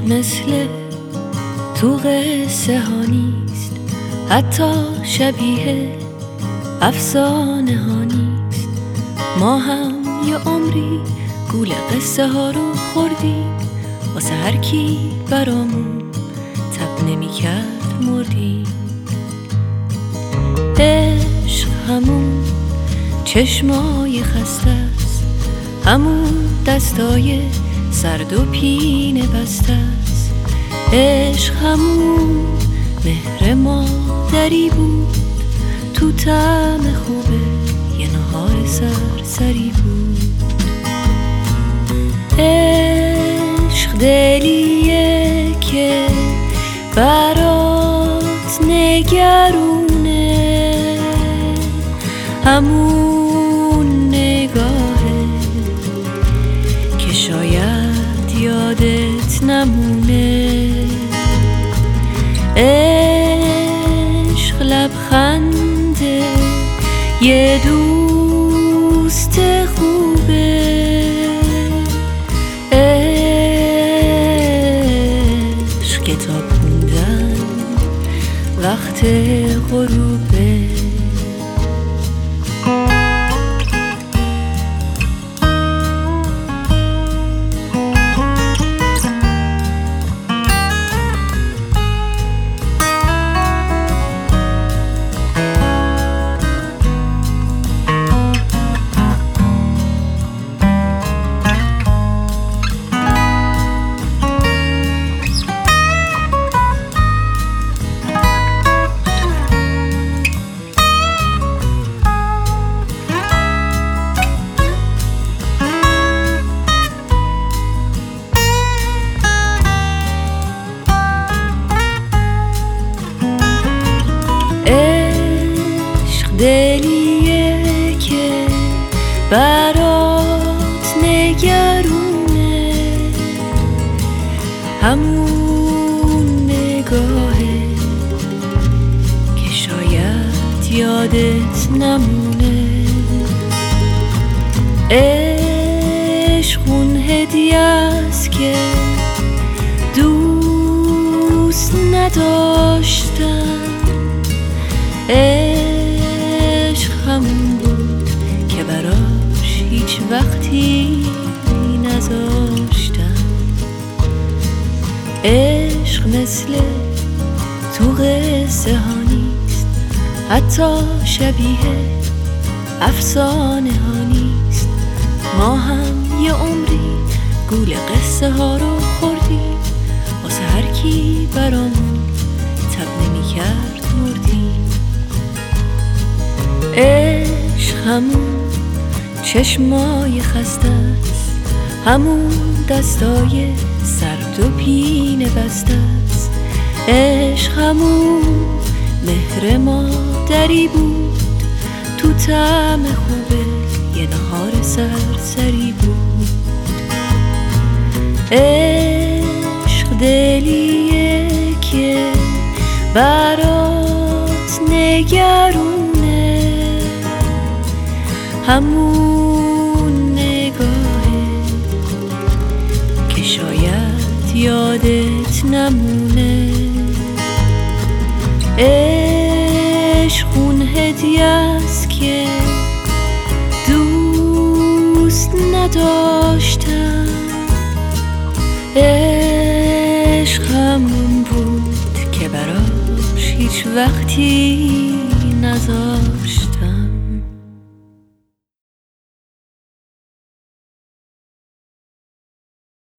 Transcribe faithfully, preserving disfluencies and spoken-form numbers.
مثل تو قصه ها نیست، حتی شبیه افسانه ها نیست. ما هم یه عمری گول قصه ها رو خوردیم، واسه هر کی برامون تب نمی کرد مردیم. عشق همون چشمای خسته است، همون دستای سرد و پینه بسته است. عشق همون مهر مادری بود، تو طعم خوبه یه نهار سرسری بود. عشق دلیه که برات نگرونه، همون نگاهه که شاید یادت نمونه. عشق لبخنده یه دوست خوبه، عشق کتاب خوندن وقت غروبه. دلیه که برات نگرونه، همون نگاهه که شاید یادت نمونه. عشق اون هدیه است که دوست نداشتم، همون بود که براش هیچ وقتی نذاشتم. عشق مثل تو قصه ها نیست، حتی شبیه افسانه ها نیست. ما هم یه عمری گول قصه ها رو خوردیم، واسه هر کی برامون تب نمی کرد مردیم. عشق همون چشمای خسته است، همون دستای سرد و پینه بسته است. عشق همون مهر مادری بود، تو طعم خوبه یه نهار سرسری بود. عشق دلیه که برات نگرونه، همون نگاهه که شاید یادت نمونه. عشق اون هدیه است که دوست نداشتم، عشق همون بود که براش هیچ وقتی نذاشتم.